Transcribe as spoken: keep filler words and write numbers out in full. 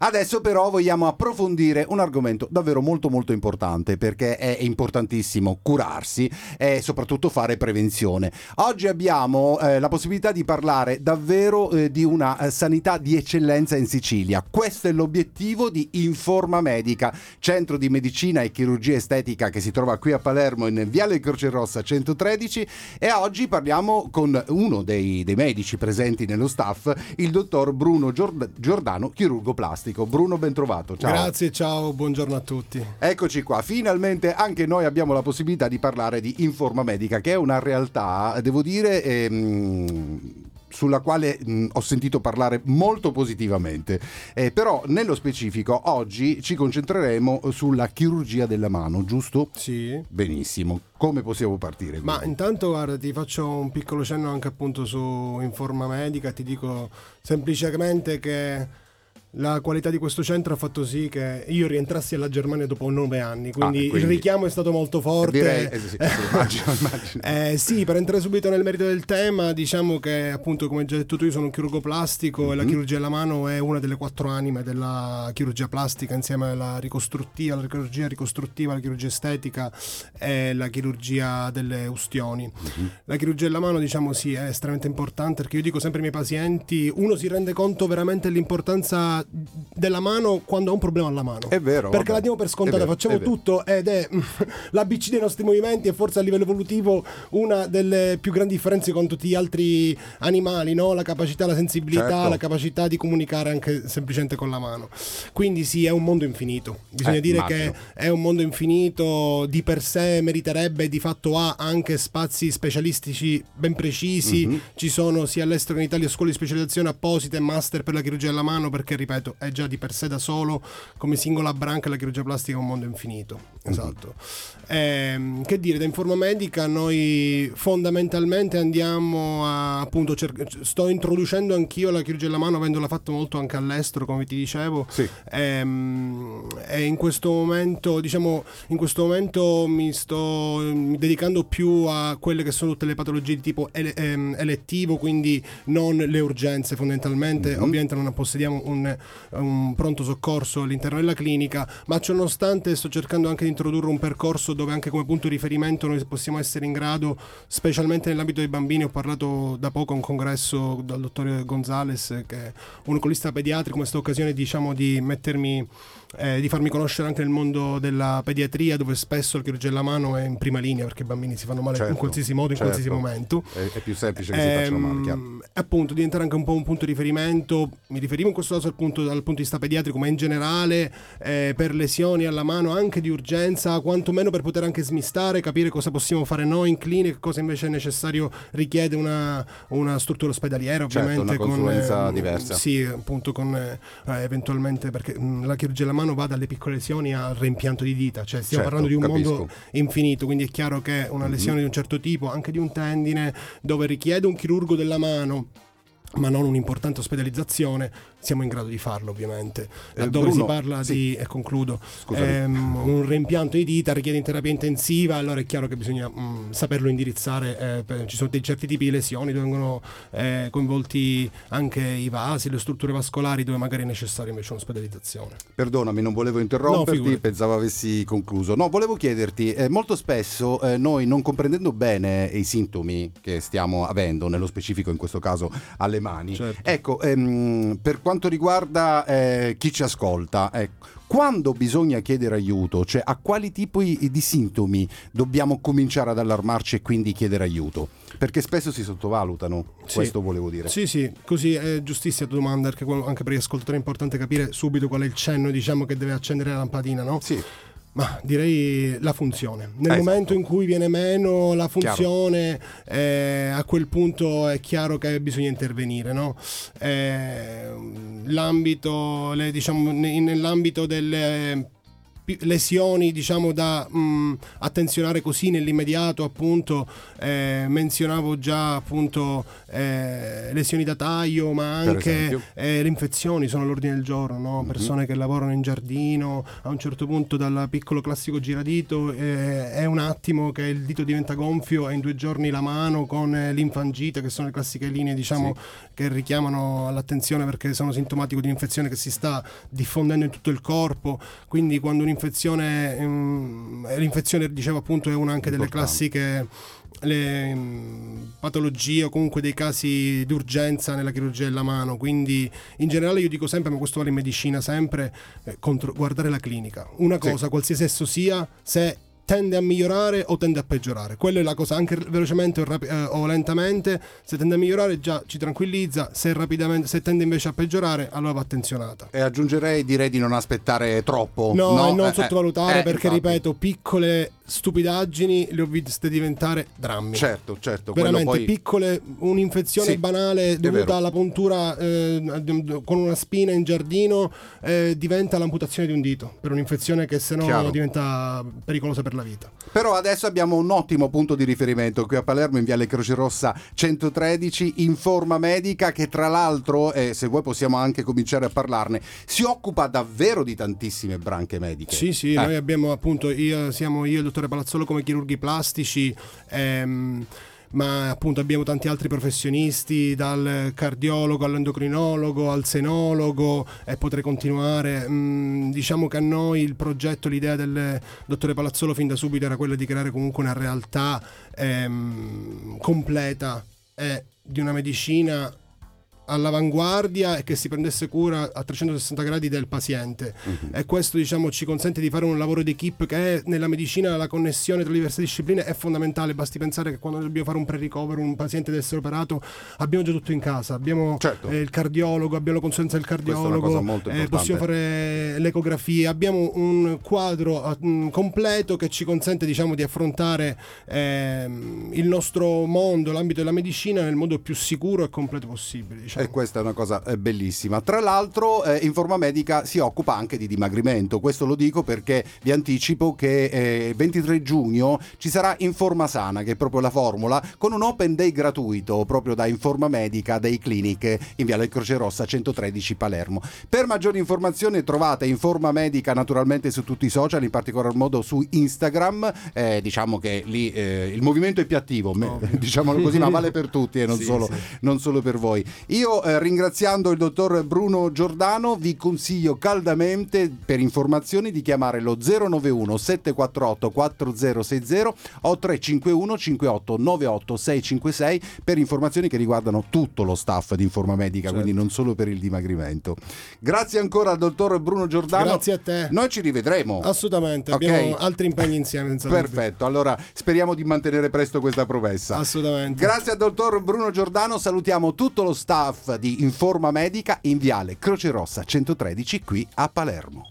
Adesso però vogliamo approfondire un argomento davvero molto molto importante, perché è importantissimo curarsi e soprattutto fare prevenzione. Oggi abbiamo eh, la possibilità di parlare davvero eh, di una eh, sanità di eccellenza in Sicilia. Questo è l'obiettivo di Informa Medica, centro di medicina e chirurgia estetica che si trova qui a Palermo in Viale Croce Rossa centotredici, e oggi parliamo con uno dei, dei medici presenti nello staff, il dottor Bruno Giord- Giordano, chirurgo plastico. Bruno, ben trovato. Ciao. Grazie, ciao, buongiorno a tutti. Eccoci qua, finalmente anche noi abbiamo la possibilità di parlare di Informa Medica, che è una realtà, devo dire, ehm, sulla quale mh, ho sentito parlare molto positivamente, eh, però nello specifico oggi ci concentreremo sulla chirurgia della mano, giusto? Sì. Benissimo, come possiamo partire? Ma quindi? intanto guarda, ti faccio un piccolo cenno anche appunto su Informa Medica, ti dico semplicemente che la qualità di questo centro ha fatto sì che io rientrassi alla Germania dopo nove anni, quindi, ah, quindi... il richiamo è stato molto forte. Direi, eh, sì, immagino, immagino. Eh, sì, per entrare subito nel merito del tema, diciamo che appunto, come già detto tu, io sono un chirurgo plastico, mm-hmm. e la chirurgia della mano è una delle quattro anime della chirurgia plastica, insieme alla ricostruttiva, la chirurgia ricostruttiva, la chirurgia estetica e la chirurgia delle ustioni. Mm-hmm. La chirurgia della mano, diciamo, sì, è estremamente importante, perché io dico sempre ai miei pazienti, uno si rende conto veramente dell'importanza della mano quando ha un problema alla mano. È vero. Perché vabbè. la diamo per scontata, vero, facciamo tutto ed è l'A B C dei nostri movimenti, e forse a livello evolutivo una delle più grandi differenze con tutti gli altri animali, no? La capacità, la sensibilità, certo. la capacità di comunicare anche semplicemente con la mano. Quindi sì, è un mondo infinito. Bisogna eh, dire immagino. che è un mondo infinito, di per sé meriterebbe, di fatto ha anche spazi specialistici ben precisi. Mm-hmm. Ci sono sia all'estero che in Italia scuole di specializzazione apposite, master per la chirurgia della mano, perché ripeto, è già di per sé da solo, come singola branca, la chirurgia plastica è un mondo infinito. Esatto. Mm-hmm. Eh, che dire, da Informa Medica noi fondamentalmente andiamo a, appunto, cer- sto introducendo anch'io la chirurgia della mano, avendola fatto molto anche all'estero, come ti dicevo. Sì. Ehm, e in questo momento, diciamo, in questo momento mi sto dedicando più a quelle che sono tutte le patologie di tipo ele- ehm, elettivo, quindi non le urgenze fondamentalmente. Mm-hmm. Ovviamente non possediamo un un pronto soccorso all'interno della clinica, ma ciononostante sto cercando anche di introdurre un percorso dove anche come punto di riferimento noi possiamo essere in grado, specialmente nell'ambito dei bambini. Ho parlato da poco a un congresso dal dottore Gonzales, che è un oculista pediatrico, in questa occasione, diciamo, di mettermi Eh, di farmi conoscere anche nel mondo della pediatria, dove spesso la chirurgia della mano è in prima linea, perché i bambini si fanno male, certo, in qualsiasi modo, in certo, qualsiasi momento. È, è più semplice che ehm, si facciano male, chiaro. Appunto, diventare anche un po' un punto di riferimento. Mi riferivo in questo caso al punto, dal punto di vista pediatrico, ma in generale eh, per lesioni alla mano anche di urgenza, quantomeno per poter anche smistare, capire cosa possiamo fare noi in clinica, cosa invece è necessario, richiede una, una struttura ospedaliera, ovviamente, certo, una consulenza con, eh, diversa. Sì, appunto, con eh, eventualmente, perché mh, la chirurgia della mano va dalle piccole lesioni al reimpianto di dita, cioè stiamo certo, parlando di un capisco. mondo infinito, quindi è chiaro che una lesione mm-hmm. di un certo tipo, anche di un tendine, dove richiede un chirurgo della mano ma non un'importante ospedalizzazione, siamo in grado di farlo, ovviamente. Laddove eh, Bruno, si parla sì. di, e concludo, ehm, un reimpianto di dita richiede in terapia intensiva, allora è chiaro che bisogna mh, saperlo indirizzare. Eh, per, ci sono dei certi tipi di lesioni dove vengono eh, coinvolti anche i vasi, le strutture vascolari, dove magari è necessaria invece un'ospedalizzazione. Perdonami, non volevo interromperti, no, pensavo avessi concluso. No, volevo chiederti, eh, molto spesso eh, noi, non comprendendo bene i sintomi che stiamo avendo, nello specifico in questo caso alle mani, certo. ecco, ehm, per quanto riguarda eh, chi ci ascolta, ecco, quando bisogna chiedere aiuto, cioè a quali tipi di sintomi dobbiamo cominciare ad allarmarci e quindi chiedere aiuto? Perché spesso si sottovalutano, sì. questo volevo dire. Sì, sì, così è giustissima la domanda, perché anche per gli ascoltatori è importante capire subito qual è il cenno, diciamo, che deve accendere la lampadina, no? Sì. Ma direi la funzione. Nel eh, momento esatto. in cui viene meno la funzione, eh, a quel punto è chiaro che bisogna intervenire, no? Eh, l'ambito, le, diciamo, nell'ambito delle lesioni diciamo da mh, attenzionare così nell'immediato, appunto eh, menzionavo già appunto eh, lesioni da taglio, ma anche eh, le infezioni sono all'ordine del giorno, no? Persone mm-hmm. che lavorano in giardino, a un certo punto dal piccolo classico giradito eh, è un attimo che il dito diventa gonfio e in due giorni la mano con eh, l'infangite, che sono le classiche linee diciamo sì. che richiamano all'attenzione perché sono sintomatico di un'infezione che si sta diffondendo in tutto il corpo. Quindi quando un'infezione ehm, l'infezione dicevo appunto è una anche delle classiche le mh, patologie o comunque dei casi d'urgenza nella chirurgia della mano. Quindi in generale io dico sempre, ma questo vale in medicina sempre, eh, contro, guardare la clinica, una cosa sì. qualsiasi esso sia, se tende a migliorare o tende a peggiorare, quella è la cosa, anche velocemente o, rapi- eh, o lentamente. Se tende a migliorare già ci tranquillizza, se rapidamente se tende invece a peggiorare allora va attenzionata. E aggiungerei, direi di non aspettare troppo, no, no? E non eh, sottovalutare eh, perché infatti. ripeto, piccole stupidaggini le ho viste diventare drammi. Certo, certo. Veramente poi... piccole, un'infezione sì, banale dovuta alla puntura eh, con una spina in giardino eh, diventa l'amputazione di un dito per un'infezione che se no diventa pericolosa per la vita. Però adesso abbiamo un ottimo punto di riferimento qui a Palermo in Viale Croce Rossa centotredici, Informa Medica, che tra l'altro, eh, se vuoi possiamo anche cominciare a parlarne, si occupa davvero di tantissime branche mediche. Sì, sì, eh. noi abbiamo appunto, io, siamo io e il dottore Palazzolo come chirurghi plastici, ehm, ma appunto abbiamo tanti altri professionisti, dal cardiologo all'endocrinologo al senologo, e potrei continuare. Mm, diciamo che a noi il progetto, l'idea del dottore Palazzolo fin da subito era quella di creare comunque una realtà ehm, completa e di una medicina all'avanguardia e che si prendesse cura a trecentosessanta gradi del paziente. Uh-huh. E questo diciamo ci consente di fare un lavoro d'equipe che è, nella medicina la connessione tra le diverse discipline è fondamentale. Basti pensare che quando dobbiamo fare un pre-ricovero, un paziente deve essere operato, abbiamo già tutto in casa, abbiamo certo. eh, il cardiologo, abbiamo la consulenza del cardiologo, eh, possiamo fare l'ecografia, abbiamo un quadro uh, completo che ci consente diciamo di affrontare eh, il nostro mondo, l'ambito della medicina nel modo più sicuro e completo possibile, diciamo. E questa è una cosa eh, bellissima. Tra l'altro eh, Informa Medica si occupa anche di dimagrimento. Questo lo dico perché vi anticipo che eh, ventitré giugno ci sarà Informa Sana, che è proprio la formula, con un open day gratuito proprio da Informa Medica dei Clinic in Viale Croce Rossa centotredici Palermo. Per maggiori informazioni trovate Informa Medica naturalmente su tutti i social, in particolar modo su Instagram. Eh, diciamo che lì eh, il movimento è più attivo, oh. diciamolo così, ma vale per tutti e non, sì, solo, sì. non solo per voi. Io eh, ringraziando il dottor Bruno Giordano vi consiglio caldamente per informazioni di chiamare lo zero nove uno sette quattro otto quattro zero sei zero o tre cinque uno cinque otto nove otto sei cinque sei per informazioni che riguardano tutto lo staff di Informa Medica, certo. quindi non solo per il dimagrimento. Grazie ancora al dottor Bruno Giordano. Grazie a te. Noi ci rivedremo. Assolutamente, okay. Abbiamo altri impegni insieme. Perfetto, allora speriamo di mantenere presto questa promessa. Assolutamente. Grazie al dottor Bruno Giordano, salutiamo tutto lo staff di Informa Medica in Viale Croce Rossa centotredici qui a Palermo.